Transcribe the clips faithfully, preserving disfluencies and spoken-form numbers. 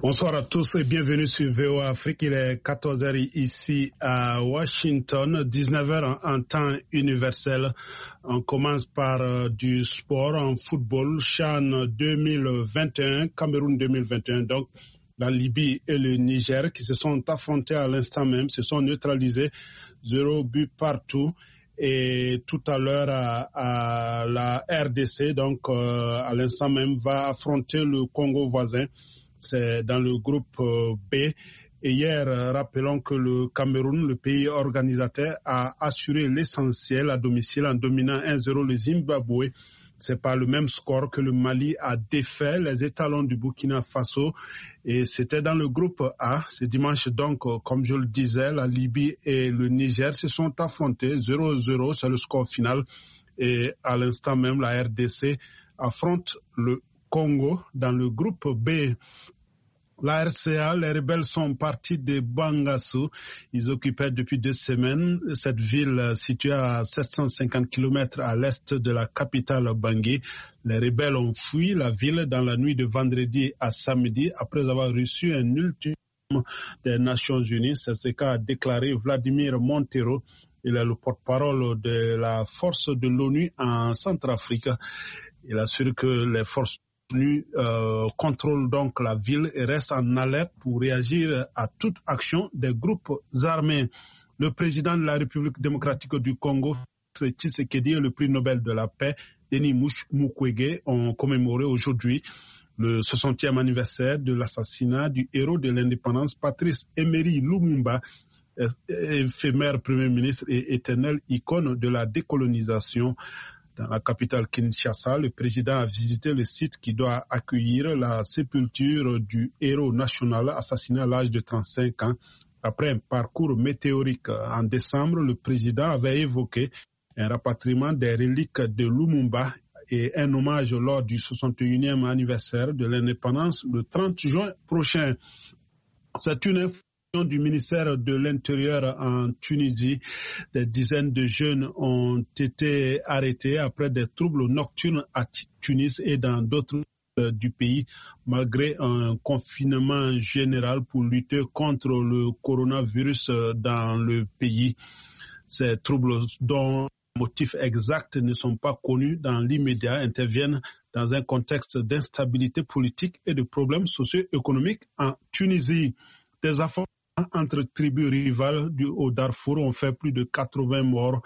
Bonsoir à tous et bienvenue sur V O A Afrique. Il est quatorze heures ici à Washington, dix-neuf heures en temps universel. On commence par euh, du sport en football, CHAN deux mille vingt et un, Cameroun deux mille vingt et un. Donc, la Libye et le Niger qui se sont affrontés à l'instant même, se sont neutralisés, zéro but partout. Et tout à l'heure, à, à la R D C, donc euh, à l'instant même, va affronter le Congo voisin. C'est dans le groupe B. Et hier, rappelons que le Cameroun, le pays organisateur, a assuré l'essentiel à domicile en dominant un zéro le Zimbabwe. C'est pas le même score que le Mali a défait les étalons du Burkina Faso. Et c'était dans le groupe A. Ce dimanche donc, comme je le disais, la Libye et le Niger se sont affrontés. zéro zéro, c'est le score final. Et à l'instant même, la R D C affronte le Congo dans le groupe B. La R C A, les rebelles sont partis de Bangassou. Ils occupaient depuis deux semaines cette ville située à sept cent cinquante kilomètres à l'est de la capitale Bangui. Les rebelles ont fui la ville dans la nuit de vendredi à samedi après avoir reçu un ultimatum des Nations Unies. C'est ce qu'a déclaré Vladimir Montero. Il est le porte-parole de la force de l'ONU en Centrafrique. Il assure que les forces Euh, contrôle donc la ville et reste en alerte pour réagir à toute action des groupes armés. Le président de la République démocratique du Congo, Tshisekedi, et le prix Nobel de la paix, Denis Mukwege, ont commémoré aujourd'hui le soixantième anniversaire de l'assassinat du héros de l'indépendance, Patrice Emery Lumumba, éphémère premier ministre et éternelle icône de la décolonisation. Dans la capitale Kinshasa, le président a visité le site qui doit accueillir la sépulture du héros national assassiné à l'âge de trente-cinq ans. Après un parcours météorique en décembre, le président avait évoqué un rapatriement des reliques de Lumumba et un hommage lors du soixante et unième anniversaire de l'indépendance le trente juin prochain. C'est une information du ministère de l'Intérieur en Tunisie. Des dizaines de jeunes ont été arrêtés après des troubles nocturnes à Tunis et dans d'autres du pays, malgré un confinement général pour lutter contre le coronavirus dans le pays. Ces troubles dont les motifs exacts ne sont pas connus dans l'immédiat interviennent dans un contexte d'instabilité politique et de problèmes socio-économiques en Tunisie. Des affrontements entre tribus rivales du au Darfour ont fait plus de quatre-vingts morts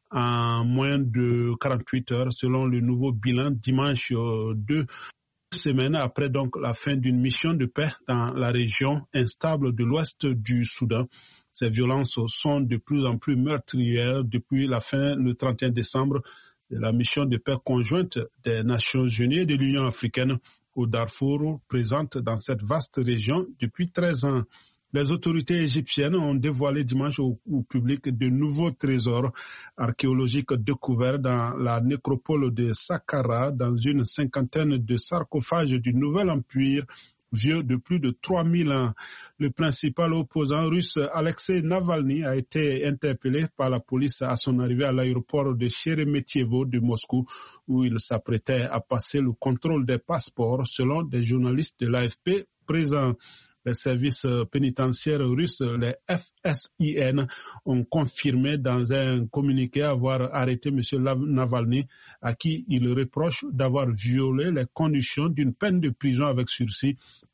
en moins de quarante-huit heures selon le nouveau bilan dimanche euh, deux semaines après donc la fin d'une mission de paix dans la région instable de l'ouest du Soudan. Ces violences sont de plus en plus meurtrières depuis la fin le trente et un décembre de la mission de paix conjointe des Nations Unies et de l'Union africaine au Darfour, présente dans cette vaste région depuis treize ans. Les autorités égyptiennes ont dévoilé dimanche au, au public de nouveaux trésors archéologiques découverts dans la nécropole de Saqqara, dans une cinquantaine de sarcophages du Nouvel Empire, vieux de plus de trois mille ans. Le principal opposant russe, Alexei Navalny, a été interpellé par la police à son arrivée à l'aéroport de Sheremetyevo de Moscou, où il s'apprêtait à passer le contrôle des passeports, selon des journalistes de l'A F P présents. Les services pénitentiaires russes, les F S I N, ont confirmé dans un communiqué avoir arrêté M. Navalny, à qui il reproche d'avoir violé les conditions d'une peine de prison avec sursis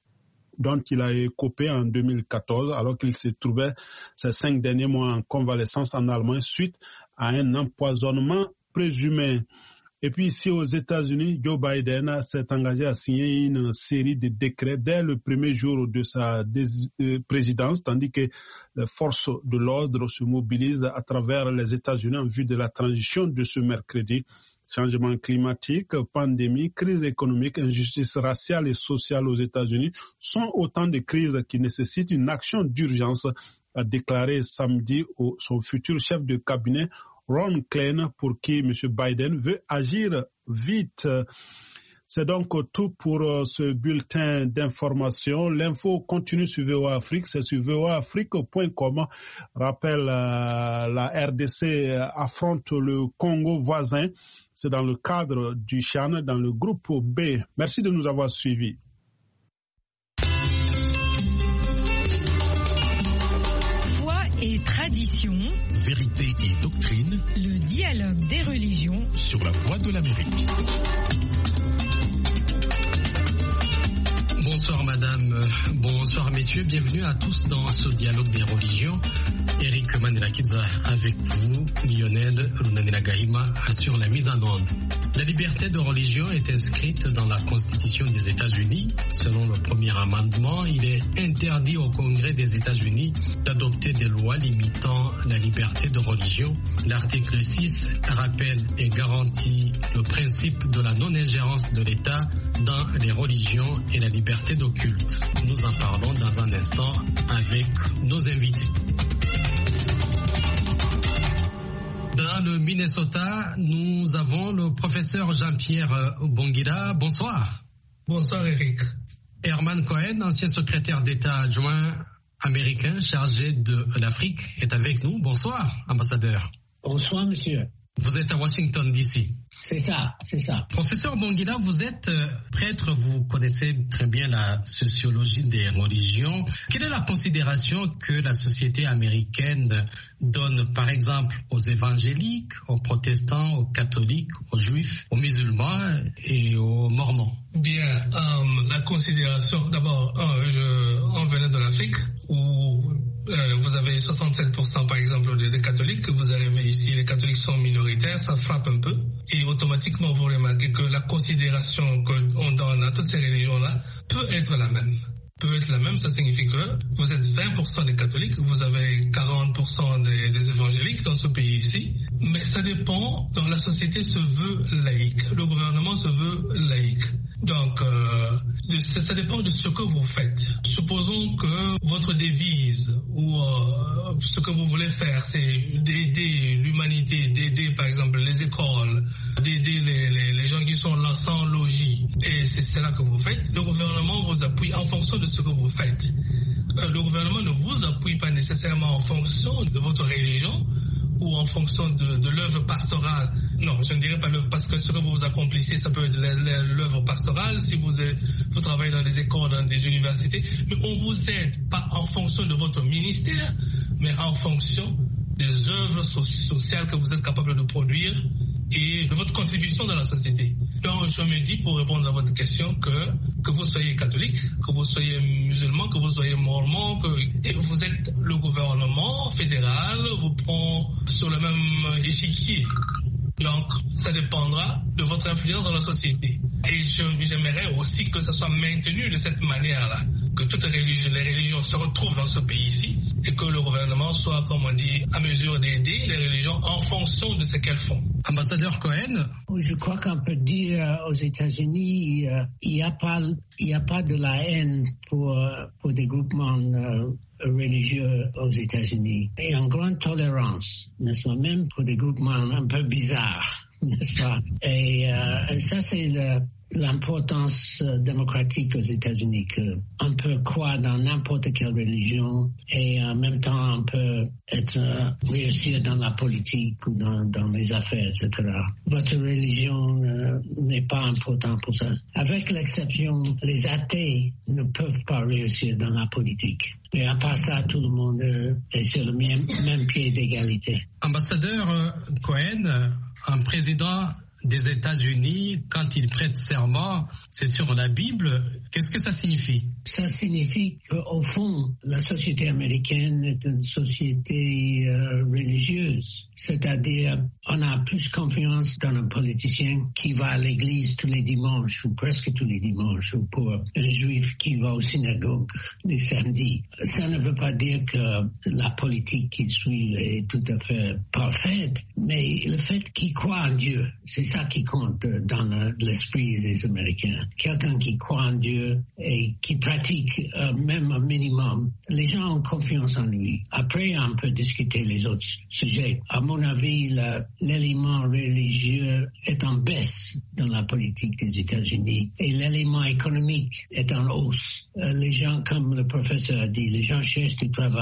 dont il a écopé en deux mille quatorze, alors qu'il se trouvait ces cinq derniers mois en convalescence en Allemagne suite à un empoisonnement présumé. Et puis ici aux États-Unis, Joe Biden s'est engagé à signer une série de décrets dès le premier jour de sa présidence, tandis que les forces de l'ordre se mobilisent à travers les États-Unis en vue de la transition de ce mercredi. Changement climatique, pandémie, crise économique, injustice raciale et sociale aux États-Unis sont autant de crises qui nécessitent une action d'urgence, a déclaré samedi au, son futur chef de cabinet Ron Klain, pour qui M. Biden veut agir vite. C'est donc tout pour ce bulletin d'information. L'info continue sur V O A Afrique, c'est sur v o a afrique point com. Rappel, euh, la R D C affronte le Congo voisin. C'est dans le cadre du CHAN, dans le groupe B. Merci de nous avoir suivis. et tradition, vérité et doctrine, le dialogue des religions sur la voie de l'Amérique. Bonsoir madame, bonsoir messieurs, bienvenue à tous dans ce dialogue des religions. Eric Mandelakidza avec vous, Lionel Lunanilagaima sur la mise en onde. La liberté de religion est inscrite dans la Constitution des États-Unis. Selon le premier amendement, il est interdit au Congrès des États-Unis d'adopter des lois limitant la liberté de religion. L'article six rappelle et garantit le principe de la non-ingérence de l'État dans les religions et la liberté de culte. Nous en parlons dans un instant avec nos invités. Dans le Minnesota, nous avons le professeur Jean-Pierre Bonguila. Bonsoir. Bonsoir Eric. Herman Cohen, ancien secrétaire d'État adjoint américain chargé de l'Afrique, est avec nous. Bonsoir, ambassadeur. Bonsoir, monsieur. Vous êtes à Washington, D C. C'est ça, c'est ça. Professeur Bonguila, vous êtes prêtre, vous connaissez très bien la sociologie des religions. Quelle est la considération que la société américaine donne, par exemple, aux évangéliques, aux protestants, aux catholiques, aux juifs, aux musulmans et aux mormons? Bien, euh, la considération, d'abord, euh, je, on venait de l'Afrique où euh, vous avez soixante-sept pour cent par exemple des, des catholiques, vous arrivez ici, les catholiques sont minoritaires, ça frappe un peu, et automatiquement vous remarquez que la considération qu'on donne à toutes ces religions-là peut être la même. peut être la même, ça signifie que vous êtes vingt pour cent des catholiques, vous avez quarante pour cent des, des évangéliques dans ce pays ici, mais ça dépend, donc la société se veut laïque, le gouvernement se veut laïque. Donc, euh, de, ça, ça dépend de ce que vous faites. Supposons que votre devise ou euh, ce que vous voulez faire, c'est d'aider l'humanité, d'aider par exemple les écoles, d'aider les, les, les gens qui sont là sans logis, et c'est cela que vous faites. Le gouvernement vous appuie en fonction de ce que vous faites. Euh, le gouvernement ne vous appuie pas nécessairement en fonction de votre religion ou en fonction de, de l'œuvre pastorale. Non, je ne dirais pas l'œuvre, parce que ce que vous accomplissez, ça peut être l'œuvre pastorale, si vous, êtes, vous travaillez dans des écoles, dans des universités, mais on vous aide pas en fonction de votre ministère, mais en fonction des œuvres so- sociales que vous êtes capable de produire et de votre contribution dans la société. Donc, je me dis, pour répondre à votre question, que, que vous soyez catholique, que vous soyez musulman, que vous soyez mormon, que et vous êtes le gouvernement fédéral, vous prend sur le même échiquier. Donc, ça dépendra de votre influence dans la société. Et je, j'aimerais aussi que ça soit maintenu de cette manière-là, que toutes les religions, les religions se retrouvent dans ce pays-ci et que le gouvernement soit, comme on dit, à mesure d'aider les religions en fonction de ce qu'elles font. Ambassadeur Cohen. Je crois qu'on peut dire euh, aux États-Unis, euh, il n'y a pas, il n'y a pas de la haine pour, euh, pour des groupements euh, religieux aux États-Unis. Il y a une grande tolérance, n'est-ce pas, même pour des groupements un peu bizarres, n'est-ce pas? Et euh, ça, c'est le, l'importance euh, démocratique aux États-Unis, qu'on peut croire dans n'importe quelle religion et en même temps on peut être euh, réussir dans la politique ou dans, dans les affaires, et cetera. Votre religion euh, n'est pas importante pour ça. Avec l'exception, les athées ne peuvent pas réussir dans la politique. Et à part ça, tout le monde euh, est sur le même, même pied d'égalité. Ambassadeur euh, Cohen, un président des États-Unis, quand il prête serment, c'est sur la Bible. Qu'est-ce que ça signifie? Ça signifie qu'au fond, la société américaine est une société euh, religieuse. C'est-à-dire, on a plus confiance dans un politicien qui va à l'église tous les dimanches, ou presque tous les dimanches, ou pour un juif qui va aux synagogues les samedis. Ça ne veut pas dire que la politique qu'il suit est tout à fait parfaite, mais le fait qu'il croit en Dieu, c'est ça qui compte dans le, l'esprit des Américains. Quelqu'un qui croit en Dieu et qui pratique euh, même un minimum, les gens ont confiance en lui. Après, on peut discuter les autres sujets. À mon avis, le, l'élément religieux est en baisse dans la politique des États-Unis et l'élément économique est en hausse. Euh, les gens, comme le professeur a dit, les gens cherchent du travail.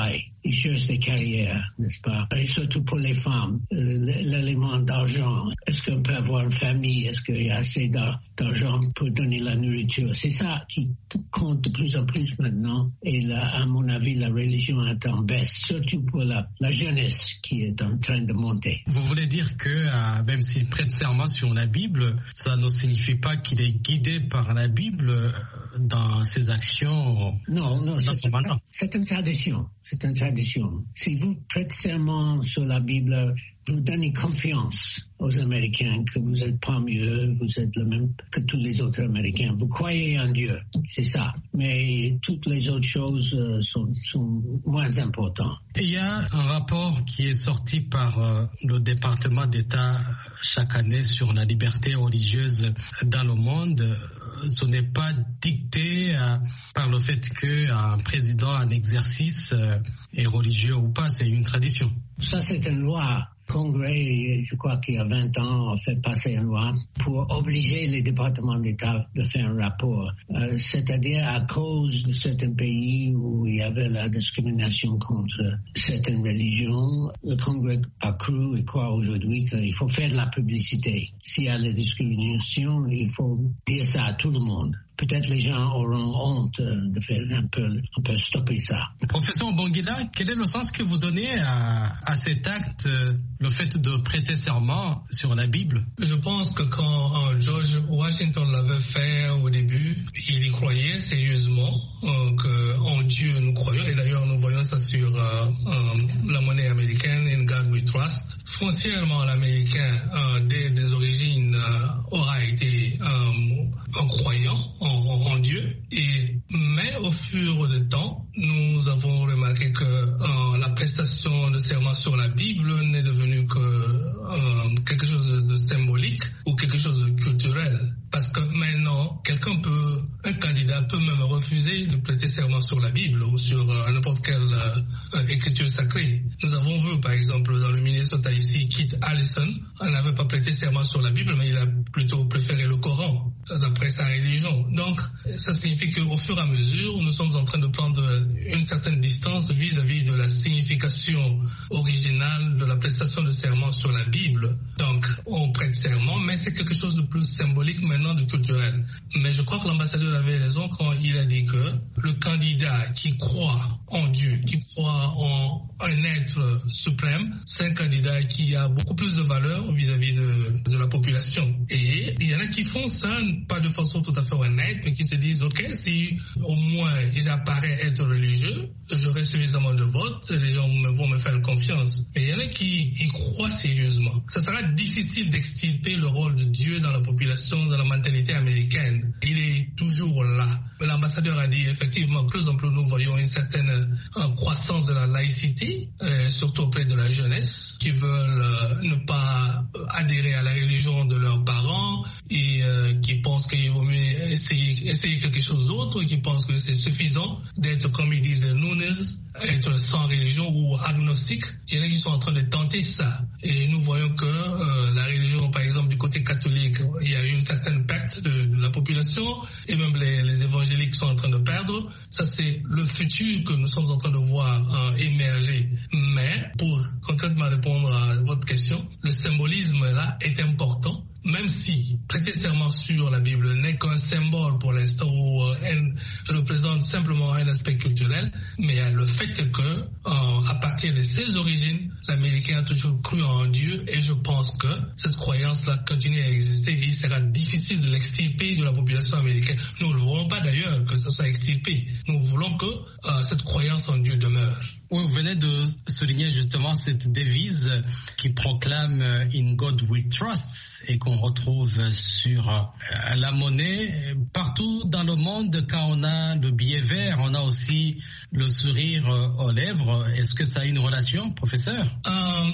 ils cherchent des carrières, n'est-ce pas? Et surtout pour les femmes, l'élément d'argent. Est-ce qu'on peut avoir une famille? Est-ce qu'il y a assez d'argent pour donner la nourriture? C'est ça qui compte de plus en plus maintenant. Et là, à mon avis, la religion est en baisse, surtout pour la, la jeunesse qui est en train de monter. Vous voulez dire que euh, même s'il prête serment sur la Bible, ça ne signifie pas qu'il est guidé par la Bible euh, dans ses actions? Non, non, c'est, un, c'est une tradition. C'est une tradition. Si vous prêtez serment sur la Bible, vous donnez confiance aux Américains que vous êtes pas mieux, vous êtes le même que tous les autres Américains. Vous croyez en Dieu, c'est ça. Mais toutes les autres choses euh, sont, sont moins importantes. Il y a un rapport qui est sorti par euh, le département d'État chaque année sur la liberté religieuse dans le monde. Ce n'est pas dicté euh, par le fait qu'un président en exercice euh, est religieux ou pas, c'est une tradition. Ça, c'est une loi. Le Congrès, je crois qu'il y a vingt ans, a fait passer une loi pour obliger les départements d'État de faire un rapport. Euh, c'est-à-dire à cause de certains pays où il y avait la discrimination contre certaines religions, le Congrès a cru et croit aujourd'hui qu'il faut faire de la publicité. S'il y a la discrimination, il faut dire ça à tout le monde. Peut-être les gens auront honte de faire un peu, un peu stopper ça. Professeur Bonguila, quel est le sens que vous donnez à, à cet acte, le fait de prêter serment sur la Bible? Je pense que quand euh, George Washington l'avait fait au début, il y croyait sérieusement euh, qu'en Dieu nous croyons. Et d'ailleurs, nous voyons ça sur euh, euh, la monnaie américaine, In God We Trust. Foncièrement, l'Américain, euh, dès les origines, euh, aura été euh, un croyant en, en, en Dieu. Et, mais au fur du temps, nous avons remarqué que euh, la prestation de serment sur la Bible n'est devenue que euh, quelque chose de symbolique ou quelque chose de culturel. Parce que maintenant, quelqu'un peut, un candidat peut même refuser de prêter serment sur la Bible ou sur euh, n'importe quelle euh, écriture sacrée. Nous avons vu, par exemple, dans le Minnesota ici, Kit Allison, il n'avait pas prêté serment sur la Bible, mais il a plutôt préféré le Coran, d'après sa religion. Donc, ça signifie qu'au fur et à mesure, nous sommes en train de prendre une certaine distance vis-à-vis de la signification originale de la prestation de serment sur la Bible. Donc, on prête serment, mais c'est quelque chose de plus symbolique maintenant, de culturel. Mais je crois que l'ambassadeur avait raison quand il a dit que le candidat qui croit en Dieu, qui croit en un être suprême, c'est un candidat qui a beaucoup plus de valeur vis-à-vis de, de la population. Et il y en a qui font ça, pas de façon tout à fait honnête, mais qui se disent, ok, si au moins j'apparais être religieux, j'aurai suffisamment de votes, les gens vont me faire confiance. Mais il y en a qui y croient sérieusement. Ça sera difficile d'extirper le rôle de Dieu dans la population, dans la mentalité américaine. Il est toujours là. L'ambassadeur a dit effectivement, plus en plus nous voyons une certaine euh, croissance de la laïcité, euh, surtout auprès de la jeunesse, qui veulent euh, ne pas adhérer à la religion de leurs parents et euh, qui pensent qu'il vaut mieux essayer, essayer quelque chose d'autre, qui pensent que c'est suffisant d'être, comme ils disent, Nunes, être sans religion ou agnostique. Il y en a qui sont en train de tenter ça. Et nous voyons que euh, la religion, par exemple, du côté catholique, il y a une certaine perte de, de la population, et même les, les évangéliques sont en train de perdre. Ça, c'est le futur que nous sommes en train de voir euh, émerger. Mais, pour concrètement répondre à votre question, le symbolisme là est important. Même si prêter serment sur la Bible n'est qu'un symbole pour l'instant où euh, elle représente simplement un aspect culturel, mais il y a le fait que, euh, à partir de ses origines, l'Américain a toujours cru en Dieu, et je pense que cette croyance-là continue à exister et il sera difficile de l'extirper de la population américaine. Nous ne voulons pas d'ailleurs que ça soit extirpé. Nous voulons que euh, cette croyance en Dieu demeure. Oui, vous venez de souligner justement cette devise qui proclame « In God we trust » et qu'on retrouve sur euh, la monnaie. Partout dans le monde, quand on a le billet vert, on a aussi le sourire euh, aux lèvres. Est-ce que ça a une relation, professeur? um,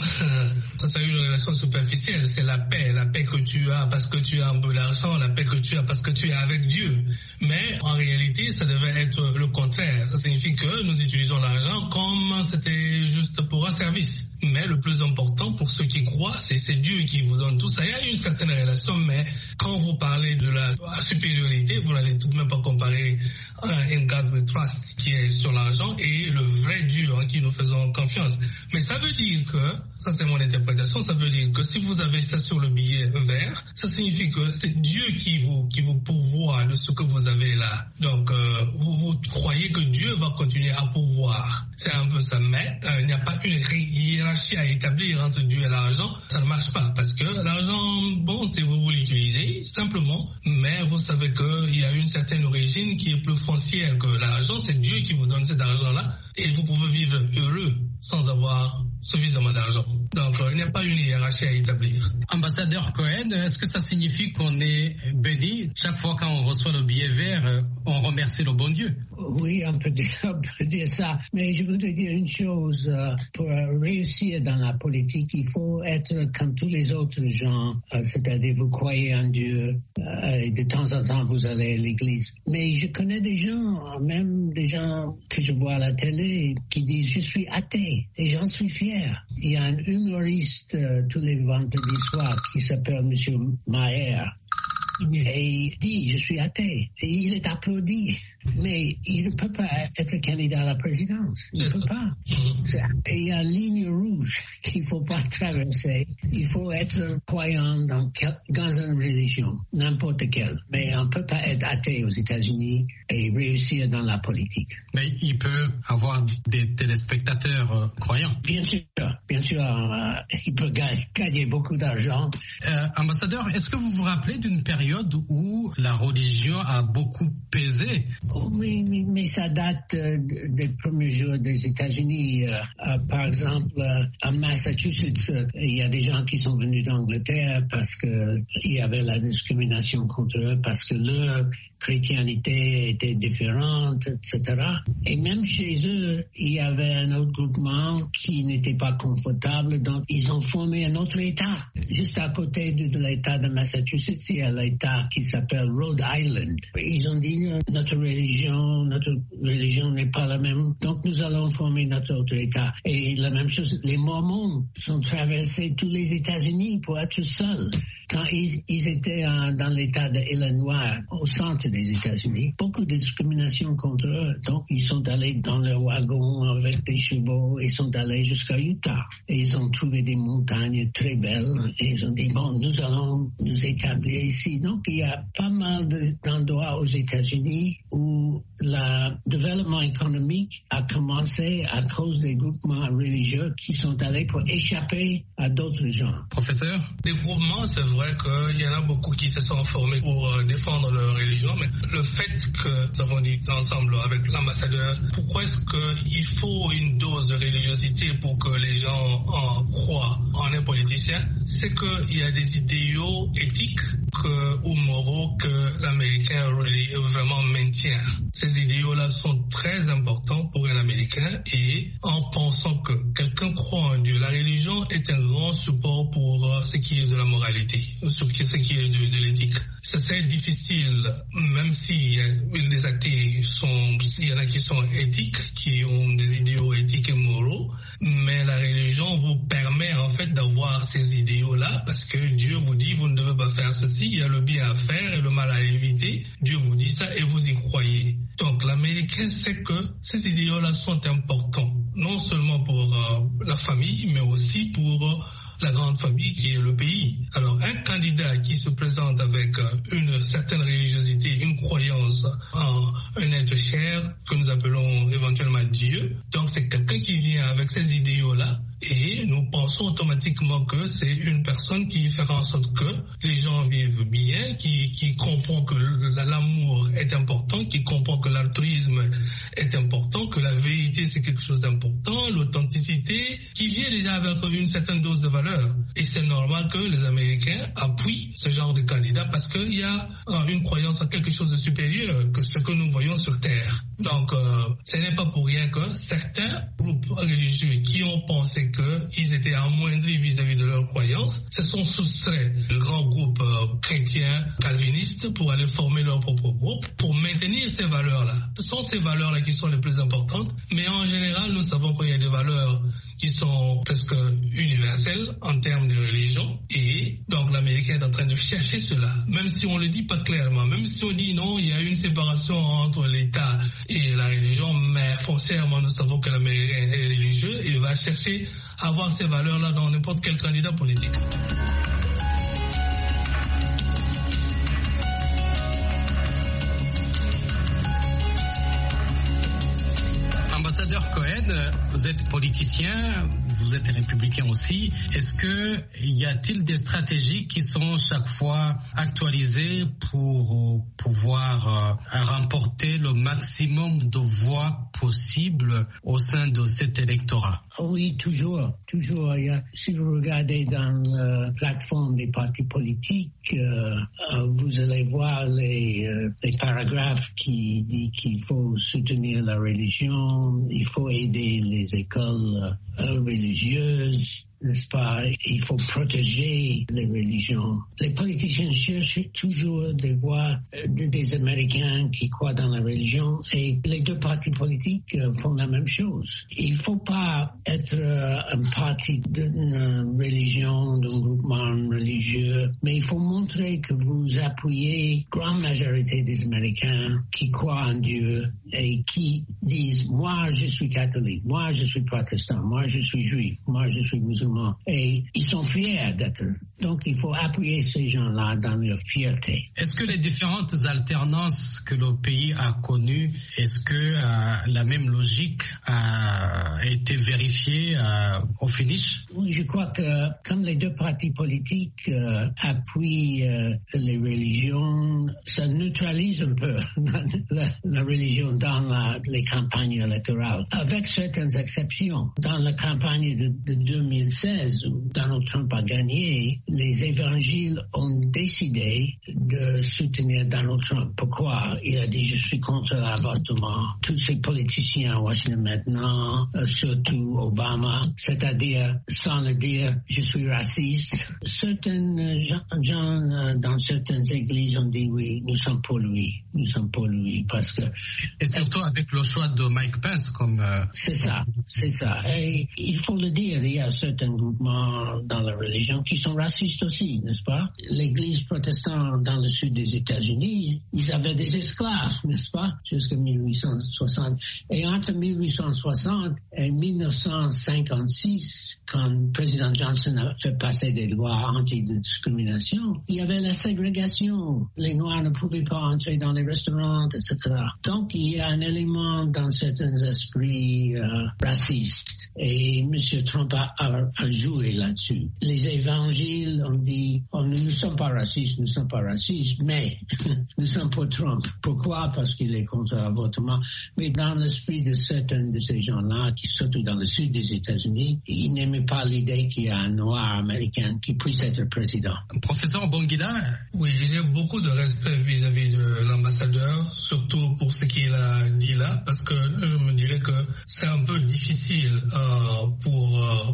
Ça a une relation superficielle. C'est la paix, la paix que tu as parce que tu as un peu d'argent, la paix que tu as parce que tu es avec Dieu. Mais en réalité, ça devait être le contraire. Ça signifie que nous utilisons l'argent comme c'était juste pour un service. mais le plus important pour ceux qui croient, c'est, c'est Dieu qui vous donne tout ça. Il y a une certaine relation, mais quand vous parlez de la, la supériorité, vous n'allez tout de même pas comparer un God we trust qui est sur l'argent et le vrai Dieu en qui nous faisons confiance. Mais ça veut dire que, ça c'est mon interprétation, ça veut dire que si vous avez ça sur le billet vert, ça signifie que c'est Dieu qui vous, qui vous pourvoit de ce que vous avez là. Donc, euh, vous, vous croyez que Dieu va continuer à pourvoir. C'est un peu ça, mais euh, il n'y a pas une hiérarchie à établir entre Dieu et l'argent. Ça ne marche pas parce que l'argent, bon, c'est vous, vous l'utilisez simplement, mais vous savez qu'il y a une certaine origine qui est plus foncière que l'argent. C'est Dieu qui vous donne cet argent-là et vous pouvez vivre heureux sans avoir suffisamment d'argent. Donc, euh, il n'y a pas une hiérarchie à établir. Ambassadeur Cohen, est-ce que ça signifie qu'on est béni chaque fois qu'on reçoit le billet vert, on remercie le bon Dieu? Oui, on peut dire, on peut dire ça. Mais je voudrais dire une chose. Euh, pour réussir dans la politique, il faut être comme tous les autres gens. Euh, c'est-à-dire, vous croyez en Dieu euh, et de temps en temps, vous allez à l'église. Mais je connais des gens, même des gens que je vois à la télé, qui disent « je suis athée » et j'en suis fier. Il y a un humoriste euh, tous les vendredis soirs qui s'appelle Monsieur Maher. Et il dit, je suis athée. Et il est applaudi. Mais il ne peut pas être candidat à la présidence. Il ne peut pas. Et il y a une ligne rouge qu'il ne faut pas traverser. Il faut être croyant dans, quel, dans une religion, n'importe quelle. Mais on ne peut pas être athée aux États-Unis et réussir dans la politique. Mais il peut avoir des téléspectateurs euh, croyants. Bien sûr. Bien sûr, euh, il peut gagner, gagner beaucoup d'argent. Euh, ambassadeur, est-ce que vous vous rappelez d'une période où la religion a beaucoup pesé? Oui, mais, mais ça date euh, des premiers jours des États-Unis. Euh, euh, par exemple, euh, à Massachusetts, euh, il y a des gens qui sont venus d'Angleterre parce que il y avait la discrimination contre eux, parce que leur chrétienté était différente, et cetera. Et même chez eux, il y avait un autre groupement qui n'était pas confortable, donc ils ont formé un autre État. Juste à côté de, de l'État de Massachusetts, il y a l'État qui s'appelle Rhode Island. Ils ont dit, notre religion, notre religion n'est pas la même, donc nous allons former notre autre État. Et la même chose, les Mormons sont traversés tous les États-Unis pour être seuls. Quand ils, ils étaient en, dans l'État de Illinois, au centre des États-Unis, beaucoup de discrimination contre eux. Donc, ils sont allés dans leur wagon avec des chevaux, ils sont allés jusqu'à Utah. Et ils ont trouvé des montagnes très belles. Et ils ont dit, bon, nous allons nous établir ici. Donc, il y a pas mal de, d'endroits aux États-Unis où le développement économique a commencé à cause des groupements religieux qui sont allés pour échapper à d'autres gens. Professeur? Les groupements, c'est vrai qu'il y en a beaucoup qui se sont formés pour euh, défendre leur religion, mais le fait que nous avons dit ensemble avec l'ambassadeur, pourquoi est-ce qu'il faut une dose de religiosité pour que les gens en croient en un politicien, c'est qu'il y a des idéaux éthiques que, ou moraux que l'Américain vraiment maintient. Ces idéaux-là sont très importants pour un Américain et en pensant que quelqu'un croit en Dieu, la religion est un grand support pour euh, ce qui est de la moralité, ce qui est de, de l'éthique. Ça serait difficile, même si les athées sont, il y en a qui sont éthiques, qui ont des idéaux éthiques et moraux, mais la religion vous permet en fait d'avoir ces idéaux-là parce que Dieu vous dit vous ne devez pas faire ceci, il y a le bien à faire et le mal à éviter. Dieu vous dit ça et vous y croyez. Donc l'Américain sait que ces idéaux-là sont importants, non seulement pour euh, la famille, mais aussi pour euh, la grande famille qui est le pays. Alors un candidat qui se présente avec une certaine religiosité, une croyance en un être cher que nous appelons éventuellement Dieu, donc c'est quelqu'un qui vient avec ces idéaux-là et nous pensons automatiquement que c'est une personne qui fait en sorte que les gens vivent bien, qui, qui comprend que l'amour est important, qui comprend que l'altruisme est important, que la vérité c'est quelque chose d'important, l'authenticité, qui vient déjà avec une certaine dose de valeur. Et c'est normal que les Américains appuient ce genre de candidat parce qu'il y a une croyance en quelque chose de supérieur que ce que nous voyons sur Terre. Donc, euh, ce n'est pas pour rien que certains groupes religieux qui ont pensé qu'ils étaient amoindris vis-à-vis de leurs croyances se sont soustraits de grands groupes euh, chrétiens calvinistes pour aller former leur propre groupe pour maintenir ces valeurs-là. Ce sont ces valeurs-là qui sont les plus importantes, mais en général, nous savons qu'il y a des valeurs qui sont presque universels en termes de religion. Et donc l'Américain est en train de chercher cela, même si on ne le dit pas clairement, même si on dit non, il y a une séparation entre l'État et la religion, mais foncièrement nous savons que l'Américain est religieux et va chercher à avoir ces valeurs-là dans n'importe quel candidat politique. Ambassadeur Cohen, vous êtes politicien, vous êtes républicain aussi. Est-ce que y a-t-il des stratégies qui sont chaque fois actualisées pour pouvoir euh, remporter le maximum de voix possible au sein de cet électorat? Oui, toujours, toujours. Il y a, si vous regardez dans la plateforme des partis politiques, euh, vous allez voir les, euh, les paragraphes qui disent qu'il faut soutenir la religion, il faut aider les écoles euh, religieuses, n'est-ce pas? Il faut protéger les religions. Les politiciens cherchent toujours des voix euh, des Américains qui croient dans la religion et les deux partis politiques euh, font la même chose. Il ne faut pas être euh, un parti d'une euh, religion, d'un groupement religieux, mais il faut montrer que vous appuyez la grande majorité des Américains qui croient en Dieu et qui disent « moi je suis catholique, moi je suis protestant, moi je suis juif, moi je suis musulman ». Et ils sont fiers d'être. Donc, il faut appuyer ces gens-là dans leur fierté. Est-ce que les différentes alternances que le pays a connues, est-ce que euh, la même logique a été vérifiée euh, au finish? Oui, je crois que comme les deux partis politiques euh, appuient euh, les religions, ça neutralise un peu la, la religion dans la, les campagnes électorales, avec certaines exceptions. Dans la campagne de, de deux mille seize, où Donald Trump a gagné, les évangiles ont décidé de soutenir Donald Trump. Pourquoi? Il a dit « je suis contre l'avortement ». Tous ces politiciens à Washington maintenant, euh, surtout Obama, c'est-à-dire sans le dire « je suis raciste ». Certains gens, gens euh, dans certaines églises ont dit « oui, nous sommes pour lui, nous sommes pour lui » parce que... Et surtout avec le choix de Mike Pence comme... Euh... C'est ça, c'est ça. Et il faut le dire, il y a certains groupements dans la religion qui sont racistes aussi, n'est-ce pas? L'Église protestante dans le sud des États-Unis, ils avaient des esclaves, n'est-ce pas? Jusqu'en mille huit cent soixante. Et entre mille huit cent soixante et mille neuf cent cinquante-six, quand le président Johnson a fait passer des lois anti-discrimination, il y avait la ségrégation. Les Noirs ne pouvaient pas entrer dans les restaurants, et cetera. Donc, il y a un élément dans certains esprits euh, racistes. Et M. Trump a, a, a joué là-dessus. Les évangiles ont dit oh, nous ne sommes pas racistes, nous ne sommes pas racistes, mais nous sommes pour Trump. Pourquoi? Parce qu'il est contre l'avortement. Mais dans l'esprit de certains de ces gens-là, qui surtout dans le sud des États-Unis, ils n'aimaient pas l'idée qu'il y a un noir américain qui puisse être président. Professeur Bongida? Oui, j'ai beaucoup de respect vis-à-vis de l'ambassadeur, surtout pour ce qu'il a dit là, parce que je me dirais que c'est un peu difficile euh, pour euh,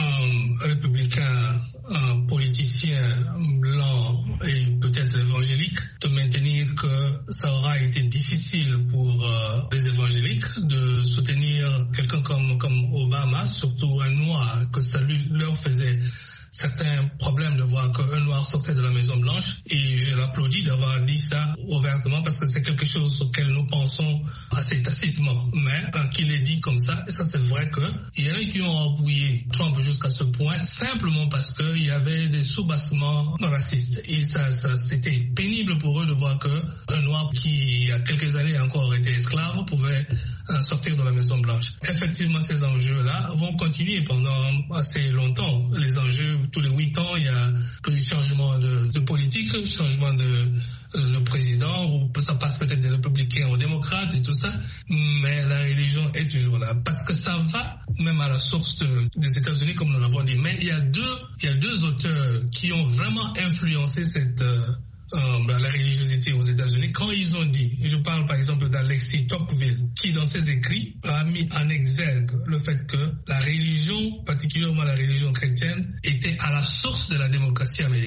un républicain, un politicien blanc et peut-être évangélique, de maintenir que ça aura été difficile pour euh, les évangéliques de soutenir quelqu'un comme, comme Obama, surtout un noir, que ça lui, leur faisait certains problèmes de voir qu'un noir sortait de la Maison Blanche, et je l'applaudis d'avoir dit ça ouvertement parce que c'est quelque chose auquel nous pensons assez tacitement. Mais quand il est dit comme ça, et ça c'est vrai qu'il y en a qui ont appuyé Trump jusqu'à ce point simplement parce qu'il y avait des soubassements racistes. Et ça, ça c'était pénible pour eux de voir qu'un noir qui il y a quelques années encore était esclave pouvait sortir de la Maison Blanche. Effectivement, ces enjeux-là vont continuer pendant assez longtemps. Les enjeux, tous les huit ans, il y a un changement de, de politique, changement de euh, le président, ou ça passe peut-être des républicains aux démocrates et tout ça, mais la religion est toujours là. Parce que ça va même à la source de, des États-Unis, comme nous l'avons dit. Mais il y a deux, il y a deux auteurs qui ont vraiment influencé cette... Euh, Euh, la religiosité aux États-Unis, quand ils ont dit, je parle par exemple d'Alexis Tocqueville, qui dans ses écrits a mis en exergue le fait que la religion, particulièrement la religion chrétienne, était à la source de la démocratie américaine.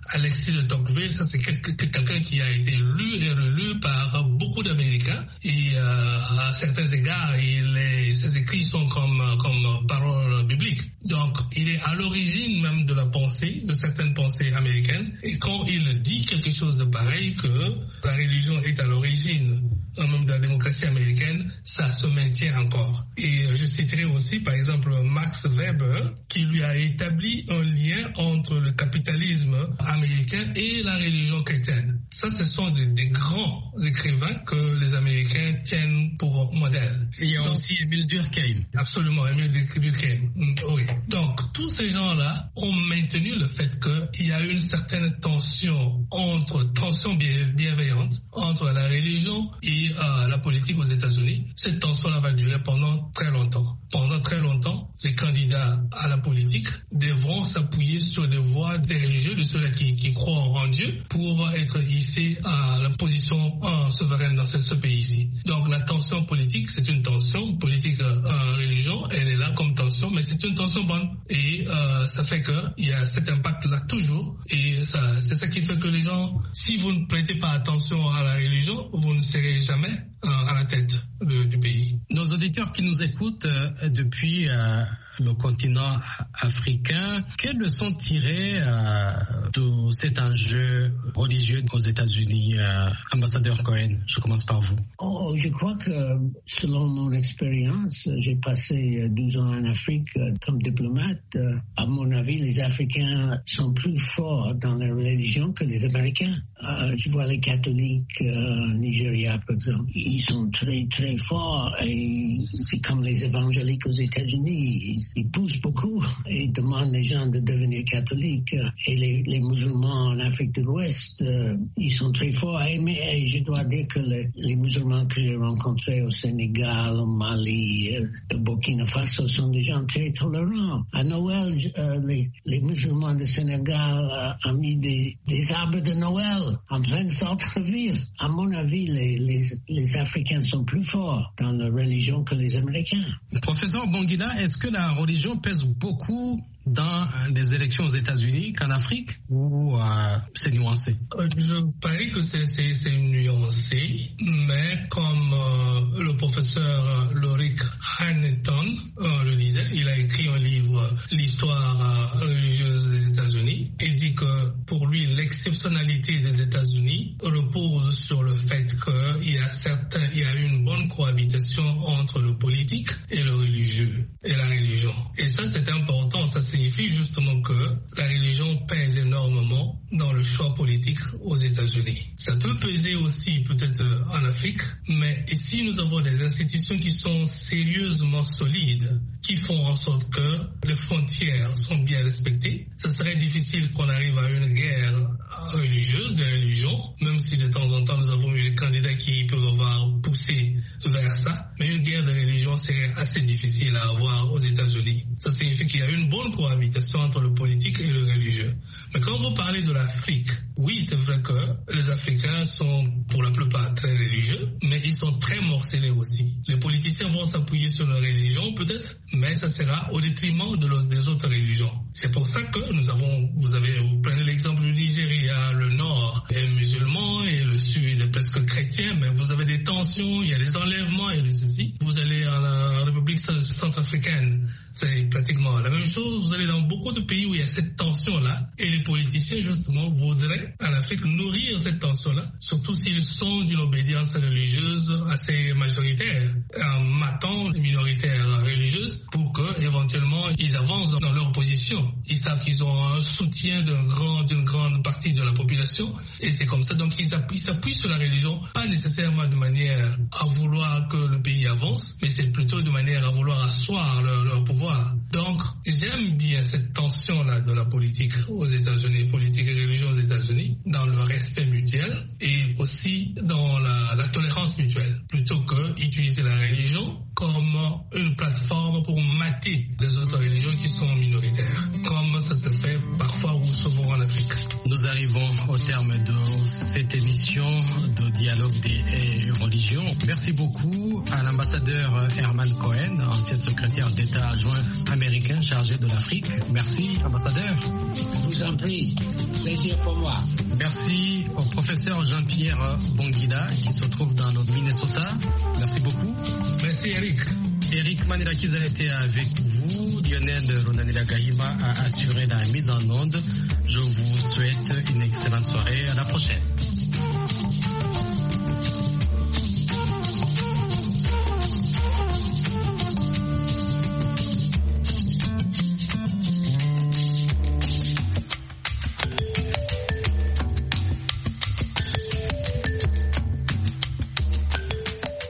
Alexis de Tocqueville, ça c'est quelqu'un qui a été lu et relu par beaucoup d'Américains et euh, à certains égards, il est, ses écrits sont comme, comme paroles bibliques. Donc, il est à l'origine même de la pensée, de certaines pensées américaines. Et quand il dit quelque chose de pareil, que la religion est à l'origine même de la démocratie américaine, ça se maintient encore. Et je citerai aussi, par exemple, Max Weber, qui lui a établi un lien entre le capitalisme américain et la religion chrétienne. Ça, ce sont des, des grands écrivains que les Américains tiennent pour modèle. Et il y a Donc, aussi Émile Durkheim. Absolument, Émile Durkheim. Oui. Donc, tous ces gens-là ont maintenu le fait qu'il y a une certaine tension entre, tension bienveillante entre la religion et euh, la politique aux États-Unis. Cette tension-là va durer pendant très longtemps. Pendant très longtemps, les candidats à la politique devront s'appuyer sur des voix des religieux, de ceux-là qui, qui croient en Dieu, pour être hissés à la position euh, souveraine dans ce, ce pays-ci. Donc la tension politique, c'est une tension politique euh, religion, elle est là comme tension, mais c'est une tension bonne. Et euh, ça fait qu'il y a cet impact-là toujours. Et ça, c'est ça qui fait que les gens, si vous ne prêtez pas attention à la religion, vous ne serez jamais euh, à la tête de, du pays. Nos auditeurs qui nous écoutent euh, depuis euh, le continent africain, quelles leçons tirer euh, de cet enjeu religieux aux États-Unis, euh, ambassadeur Cohen? Je commence par vous. Oh, je crois que selon mon expérience, j'ai passé douze ans en Afrique euh, comme diplomate. Euh, à mon avis, les Africains sont plus forts dans la religion que les Américains. Euh, je vois les catholiques euh, au Nigeria, par exemple. Ils sont très, très forts et c'est comme les évangéliques aux États-Unis. Ils, ils poussent beaucoup et demandent les gens de devenir catholiques. Et les, les musulmans en Afrique de l'Ouest, euh, ils sont très forts. Et, mais et je dois dire que les, les musulmans que j'ai rencontrés au Sénégal, au Mali, euh, au Burkina Faso sont des gens très tolérants. À Noël, euh, les, les musulmans du Sénégal euh, ont mis des, des arbres de Noël en plein centre-ville. À mon avis, les, les, les Africains sont plus forts dans la religion que les Américains. Professeur Bonguina, est-ce que la religion pèse beaucoup dans les élections aux États-Unis qu'en Afrique, ou euh, c'est nuancé? Je parie que c'est, c'est, c'est nuancé, mais comme euh, le professeur Lorik Hanneton euh, le disait, il a écrit un livre, L'histoire euh, religieuse des États-Unis. Il dit que pour lui, l'exceptionnalité des États-Unis repose sur le fait qu'il y a certains, il y a une bonne cohabitation entre le politique et le religieux, et la religion. Et ça, c'est important, ça signifie justement que la religion pèse énormément dans le choix politique aux États-Unis. Ça peut peser aussi peut-être en Afrique, mais ici nous avons des institutions qui sont sérieusement solides, qui font en sorte que les frontières sont bien respectées. Ça serait difficile qu'on arrive à une guerre religieuse, de religion, même si de temps en temps nous avons eu des candidats qui peuvent avoir poussé vers ça, mais une guerre de religion serait assez difficile à avoir aux États-Unis. Ça signifie qu'il y a une bonne cohabitation entre le politique et le religieux. Mais quand vous parlez de l'Afrique, oui, c'est vrai que les Africains sont pour la plupart très religieux, mais ils sont très morcelés aussi. Les politiciens vont s'appuyer sur leur religion peut-être, mais ça sera au détriment de le, des autres religions. C'est pour ça que nous avons, vous avez, vous prenez l'exemple du Nigeria, le nord est musulman et le sud est presque chrétien, mais vous avez des tensions, il y a des enlèvements et des ceci. Vous allez en, en République centrafricaine, c'est pratiquement la même chose. Vous allez dans beaucoup de pays où il y a cette tension-là et les politiciens, justement, voudraient en Afrique nourrir cette tension-là, surtout s'ils sont d'une obédience religieuse assez majoritaire, en matant les minoritaires religieuses pour que, éventuellement, ils avancent dans leur position. Ils savent qu'ils ont un soutien d'un grand, d'une grande partie de la population et c'est comme ça. Donc, ils appuient, ils s'appuient sur la religion, pas nécessairement de manière à vouloir que le pays avance, mais c'est plutôt de manière à vouloir asseoir leur, leur pouvoir. Donc, j'aime bien cette tension-là de la politique aux États-Unis, politique et religion aux États-Unis, dans le respect mutuel et aussi dans la, la tolérance mutuelle, plutôt que utiliser la religion comme une plateforme pour mater les autres religions qui sont minoritaires, comme ça se fait parfois ou souvent en Afrique. Nous arrivons au terme de cette émission de Dialogue des religions. Merci beaucoup à l'ambassadeur Herman Cohen, ancien secrétaire d'État adjoint américain chargé de l'Afrique. Merci, ambassadeur. Je vous en prie, plaisir pour moi. Merci au professeur Jean-Pierre Bonguida qui se trouve dans le Minnesota. Merci beaucoup. Merci Eric. Eric Manirakiza a été avec vous. Lionel Ronanila Gahima a assuré la mise en onde. Je vous souhaite une excellente soirée. À la prochaine.